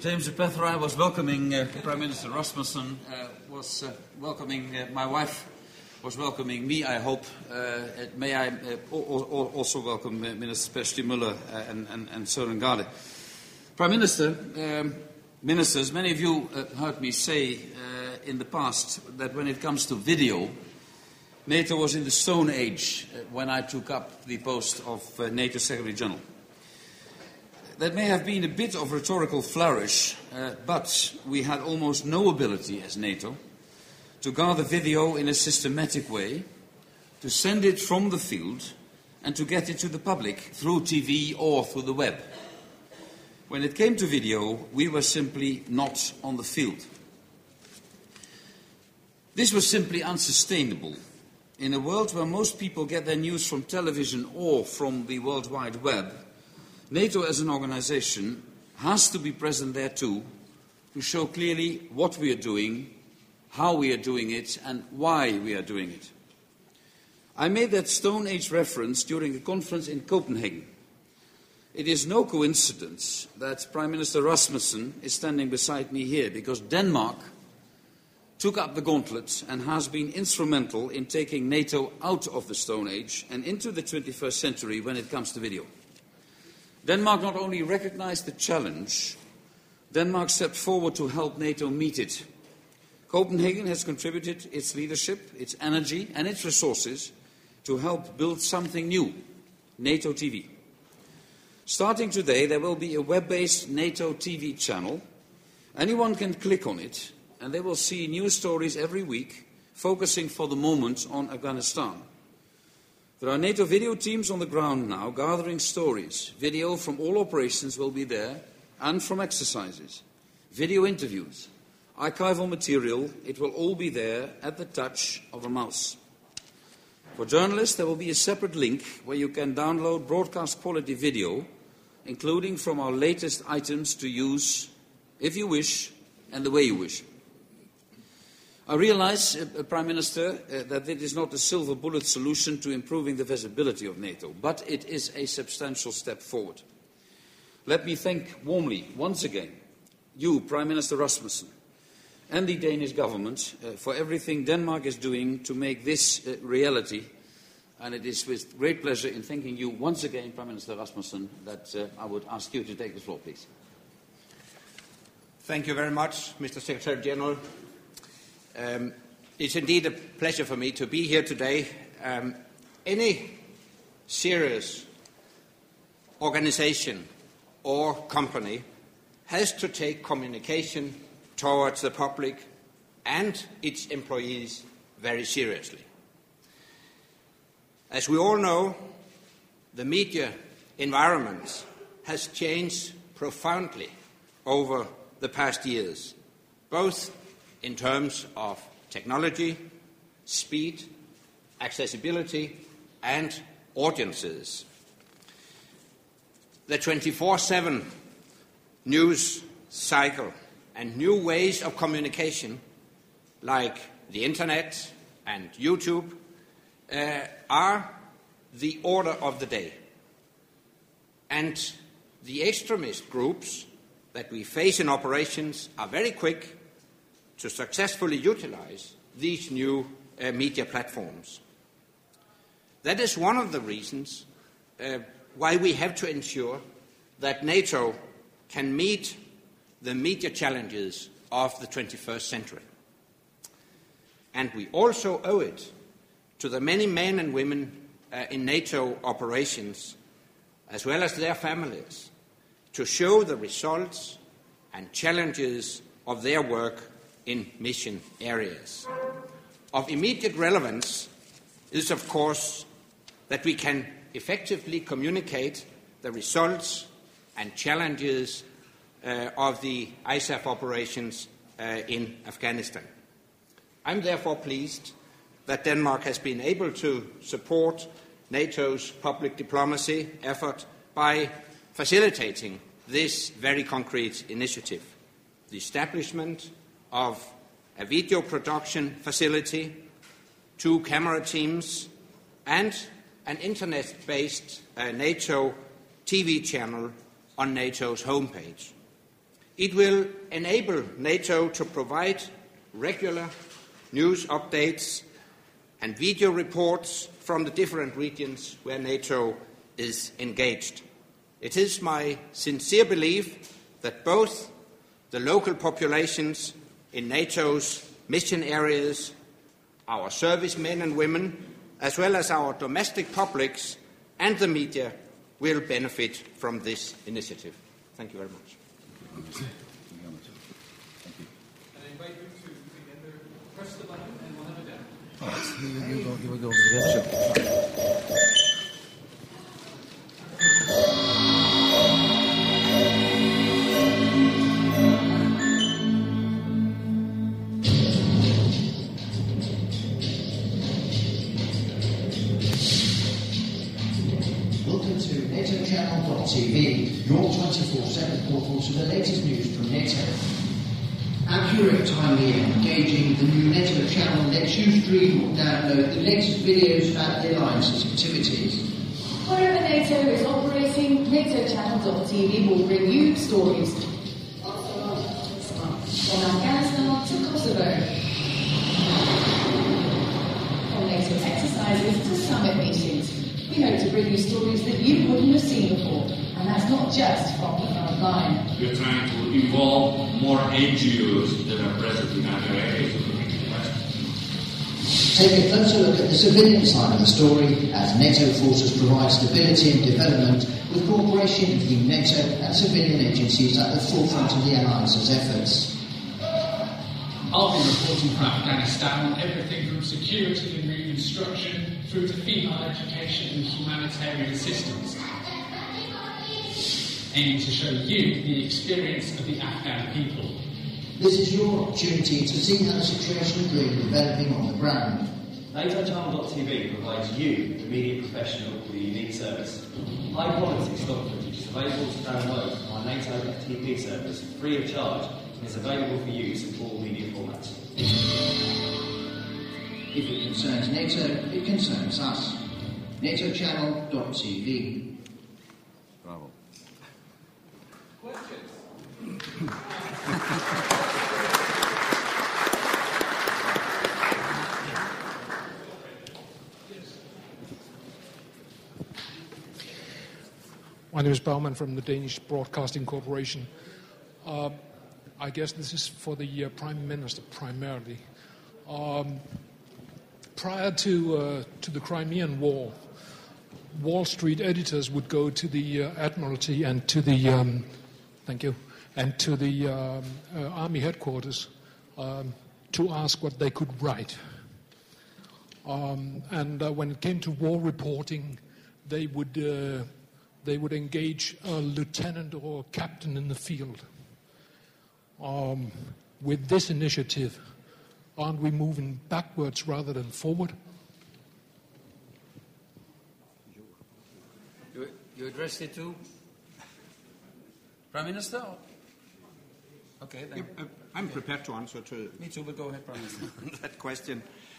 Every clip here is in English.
James de Pethra was welcoming Prime Minister Rasmussen, was welcoming my wife, was welcoming me, I hope. May I also welcome Minister Persti Müller and Søren Gade. Prime Minister, Ministers, many of you heard me say in the past that when it comes to video, NATO was in the Stone Age when I took up the post of NATO Secretary General. That may have been a bit of rhetorical flourish, but we had almost no ability as NATO to gather video in a systematic way, to send it from the field, and to get it to the public through TV or through the web. When it came to video, we were simply not on the field. This was simply unsustainable. In a world where most people get their news from television or from the World Wide Web, NATO as an organization has to be present there too, to show clearly what we are doing, how we are doing it, and why we are doing it. I made that Stone Age reference during a conference in Copenhagen. It is no coincidence that Prime Minister Rasmussen is standing beside me here, because Denmark took up the gauntlet and has been instrumental in taking NATO out of the Stone Age and into the 21st century when it comes to video. Denmark not only recognized the challenge, Denmark stepped forward to help NATO meet it. Copenhagen has contributed its leadership, its energy and its resources to help build something new, NATO TV. Starting today, there will be a web-based NATO TV channel. Anyone can click on it, and they will see news stories every week, focusing for the moment on Afghanistan. There are NATO video teams on the ground now gathering stories. Video from all operations will be there, and from exercises. Video interviews, archival material, it will all be there at the touch of a mouse. For journalists, there will be a separate link where you can download broadcast quality video, including from our latest items to use, if you wish, and the way you wish. I realize, Prime Minister, that it is not a silver bullet solution to improving the visibility of NATO, but it is a substantial step forward. Let me thank warmly, once again, you, Prime Minister Rasmussen, and the Danish government for everything Denmark is doing to make this reality. And it is with great pleasure in thanking you once again, Prime Minister Rasmussen, that I would ask you to take the floor, please. Thank you very much, Mr. Secretary General. It's indeed a pleasure for me to be here today. Any serious organization or company has to take communication towards the public and its employees very seriously. As we all know, the media environment has changed profoundly over the past years, both in terms of technology, speed, accessibility, and audiences. The 24/7 news cycle and new ways of communication, like the internet and YouTube, are the order of the day. And the extremist groups that we face in operations are very quick to successfully utilize these new media platforms. That is one of the reasons why we have to ensure that NATO can meet the media challenges of the 21st century. And we also owe it to the many men and women in NATO operations, as well as their families, to show the results and challenges of their work in mission areas. Of immediate relevance is, of course, that we can effectively communicate the results and challenges of the ISAF operations in Afghanistan. I'm therefore pleased that Denmark has been able to support NATO's public diplomacy effort by facilitating this very concrete initiative, the establishment of a video production facility, 2 camera teams, and an internet-based NATO TV channel on NATO's homepage. It will enable NATO to provide regular news updates and video reports from the different regions where NATO is engaged. It is my sincere belief that both the local populations in NATO's mission areas, our servicemen and women, as well as our domestic publics and the media will benefit from this initiative. Thank you very much. Thank you. And I invite you to together press the button and we'll have it down. All right, here we go. Sure. Welcome to NatoChannel.tv, your 24/7 portal to the latest news from NATO. Accurate, timely and engaging, the new NATO channel lets you stream or download the latest videos about the Alliance's activities. Wherever NATO is operating, NatoChannel.tv will bring you stories from Afghanistan to Kosovo, from NATO exercises to summit meetings. We hope to bring you stories that you wouldn't have seen before, and that's not just from the front line. We're trying to involve more NGOs that are present in other areas of the West. Take a closer look at the civilian side of the story as NATO forces provide stability and development with cooperation between NATO and civilian agencies at the forefront of the Alliance's efforts. I'll be reporting for Afghanistan on everything from security and reconstruction through to female education and humanitarian assistance, aiming to show you the experience of the Afghan people. This is your opportunity to see how the situation is really developing on the ground. NatoChannel.tv provides you, the media professional, with a unique service. High quality stock footage is available to download on our NATO FTP service free of charge and is available for use in all media formats. If it concerns NATO, it concerns us. NatoChannel.tv. Bravo. My name is Baumann from the Danish Broadcasting Corporation. I guess this is for the Prime Minister primarily. Prior to the Crimean War, Wall Street editors would go to the Admiralty and to the Army headquarters to ask what they could write. And when it came to war reporting, they would engage a lieutenant or a captain in the field. With this initiative, aren't we moving backwards rather than forward? You addressed it to Prime Minister? Okay, then. I'm prepared to answer to Me too, but go ahead, Prime Minister. that question.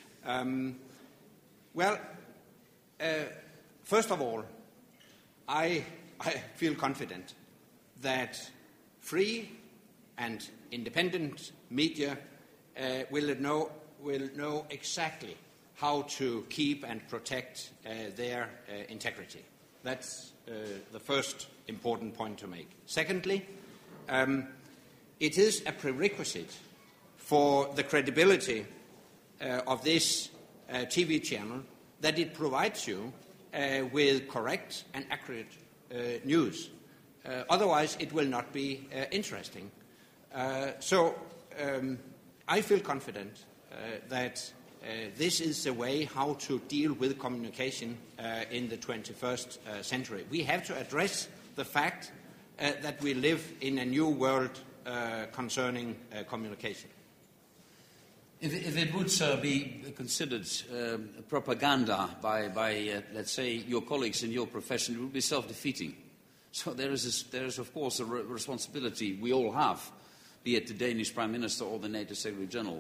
First of all, I feel confident that free and independent media will know exactly how to keep and protect their integrity. That's the first important point to make. Secondly, it is a prerequisite for the credibility of this TV channel that it provides you with correct and accurate news. Otherwise, it will not be interesting. So I feel confident that this is the way how to deal with communication in the 21st century. We have to address the fact that we live in a new world concerning communication. If it would, sir, be considered propaganda by let's say, your colleagues in your profession, it would be self-defeating. So there is of course, a responsibility we all have, be it the Danish Prime Minister or the NATO Secretary General,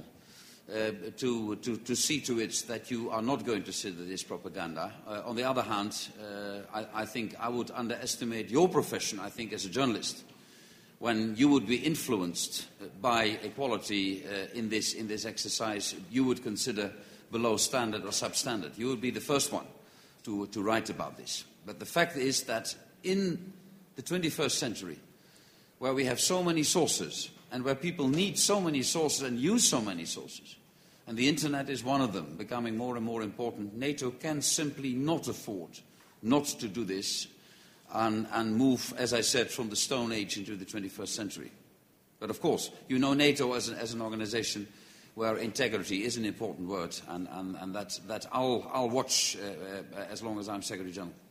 to see to it that you are not going to consider this propaganda. On the other hand, I think I would underestimate your profession, I think, as a journalist. when you would be influenced by equality in this exercise you would consider below standard or substandard. You would be the first one to write about this. But the fact is that in the 21st century, where we have so many sources, and where people need so many sources and use so many sources, and the internet is one of them, becoming more and more important, NATO can simply not afford not to do this and move, as I said, from the Stone Age into the 21st century. But of course, you know NATO as an organization where integrity is an important word, and that I'll watch as long as I'm Secretary General.